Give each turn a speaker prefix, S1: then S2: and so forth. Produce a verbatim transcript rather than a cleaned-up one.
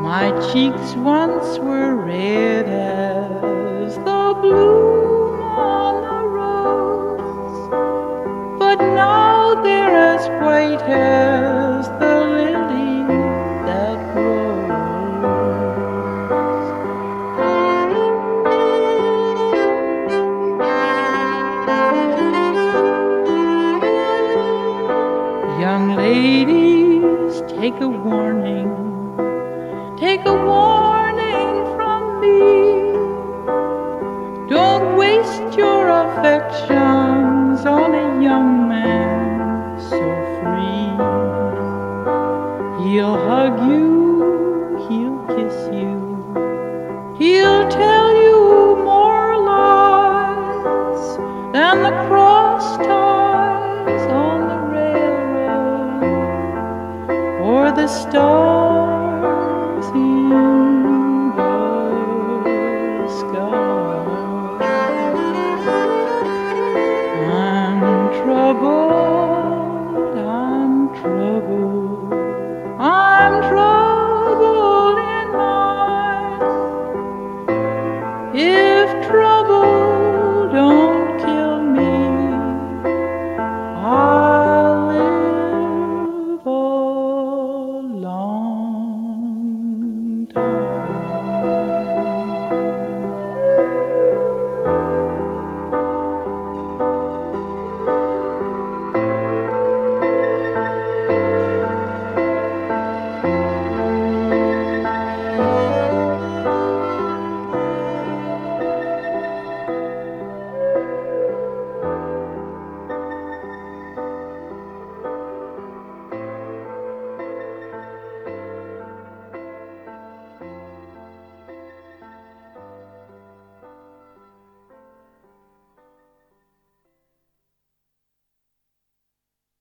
S1: My cheeks once were red as the bloom on the rose, but now they're as white as the lily that grows. Young ladies, take a warning, take a warning from me. Don't waste your affections on a young man so free. He'll hug you, he'll kiss you, he'll tell you more lies than the cross ties on the railroad or the stars in